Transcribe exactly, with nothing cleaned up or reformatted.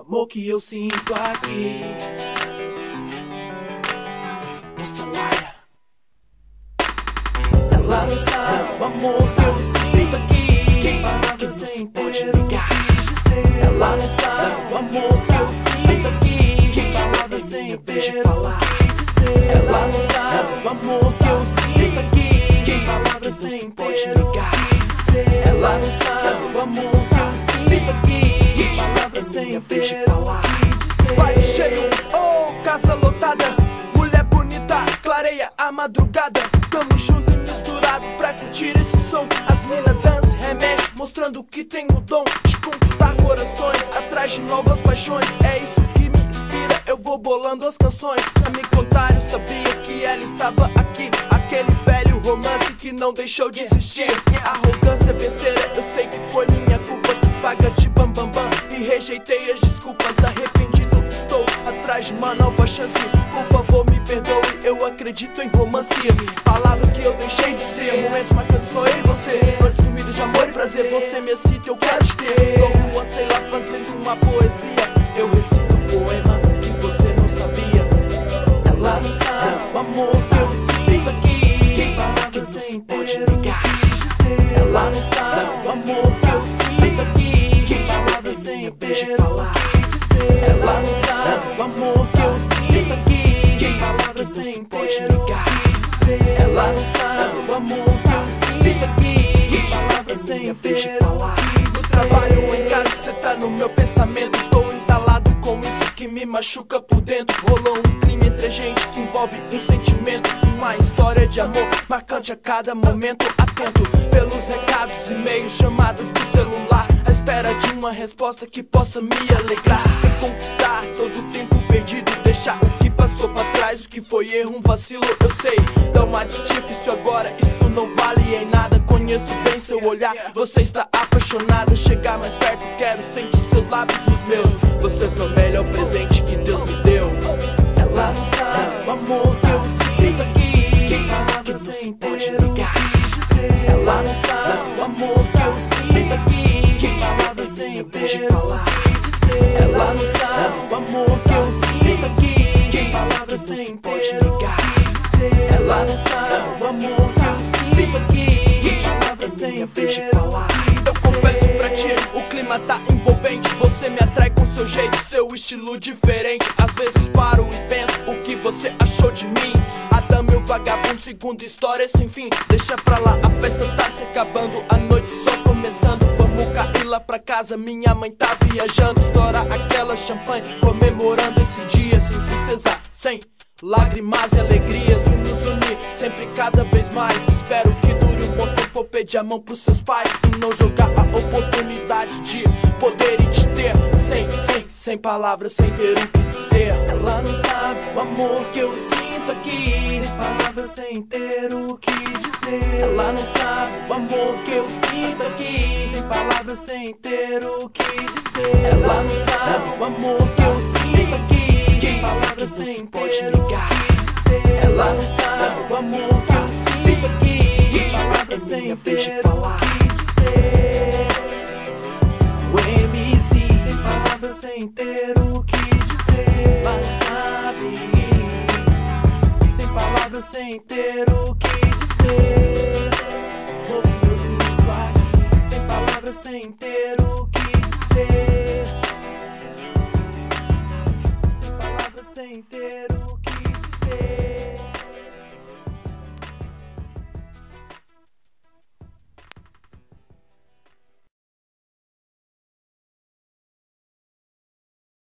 amor que eu sinto aqui. Nossa Laia, ela não sabe o amor que eu sinto aqui. Sem palavras, sem ter o que dizer. Ela não sabe o amor que eu sinto aqui. Sem palavras, sem ter o que dizer. Ela não sabe o amor que eu sinto aqui. Sem palavras, sem ter o que dizer. Ela não sabe o amor que eu sinto aqui. Sem palavras, sem ter o que dizer. Bairro cheio, oh, casa lotada. Mulher bonita, clareia a madrugada. Tamo junto e misturado pra curtir esse som. As mina dançam, remexe, mostrando que tem o dom de conquistar corações, atrás de novas paixões. É isso que me inspira, eu vou bolando as canções. Pra me contar, eu sabia que ela estava aqui. Aquele velho romance que não deixou de existir. Arrogância, besteira, eu sei que foi minha culpa. Quis pagar de bam bam bam e rejeitei as desculpas. Arrependido estou, atrás de uma nova chance. Por favor me perdoe, eu acredito em romance. Palavras que eu deixei de ser, momentos marcantes só eu e você. Noites dormidas de amor e prazer, você me excita, eu quero te ter. Logo sei lá fazendo uma poesia, eu recito o poema que você não sabia. Ela não sabe o amor que eu sinto aqui. Sem palavras, sem ter o que dizer. Ela não sabe o amor que eu sinto aqui. Sem palavras, sem ter o que dizer. Ela não sabe o amor que eu sinto aqui. Sem palavras, sem ter o que dizer. Ela não sabe o amor que eu sinto aqui. Sem palavras, sem ter o que dizer. No trabalho, em casa, cê tá no meu pensamento. Tô entalado com isso que me machuca por dentro. Rolou um crime entre a gente que envolve um sentimento. Uma história de amor marcante a cada momento. Atento pelos recados, e-mails, chamadas do celular, à espera de uma resposta que possa me alegrar. Reconquistar todo o tempo perdido, deixar o que passou pra trás. O que foi erro, um vacilo, eu sei. Dá uma de difícil agora, isso não vale em nada. Conheço bem seu olhar, você está apaixonada. Chegar mais perto, quero sentir seus lábios nos meus. Você foi o melhor presente que Deus me deu. Ela não sabe o amor que eu sinto aqui. Sem palavras, sem ter o que dizer. Ela não sabe o amor que eu sinto aqui. Sem palavras, sem ter o que dizer. Ela não sabe o amor que eu sinto aqui. Sem palavras, sem ter o que dizer. Ela não sabe o amor que eu sinto aqui. Sem palavras, sem ter o que dizer. Eu confesso pra ti, o clima tá envolvente. Você me atrai com seu jeito, seu estilo diferente. Às vezes paro e penso o que você achou de mim. A dama e o vagabundo, segunda história sem fim. Deixa pra lá, a festa tá se acabando, a noite só começando. Vamos cair lá pra casa, minha mãe tá viajando. Estoura aquela champanhe, comemorando esse dia. Sem princesa, sem lágrimas e alegrias. E nos unir sempre cada vez mais. Espero que dure um bom tempo, vou pedir a mão pros seus pais. E não jogar a oportunidade de poder e te ter. Sem, sem, sem palavras, sem ter o que dizer. Ela não sabe o amor que eu sinto aqui. Sem palavras, sem ter o que dizer. Ela não sabe o amor que eu sinto aqui. Sem palavras, sem ter o que dizer. Ela não sabe o amor que eu sinto aqui. Sem palavras, sem ter o que dizer. Ela não sabe o amor que eu sinto aqui. Sem palavras, sem ter o que dizer. O M C, sem palavras, sem ter o que dizer. Ela não sabe. Sem palavras, sem ter o que dizer. O que eu sinto aqui. Sem palavras, sem ter o que dizer.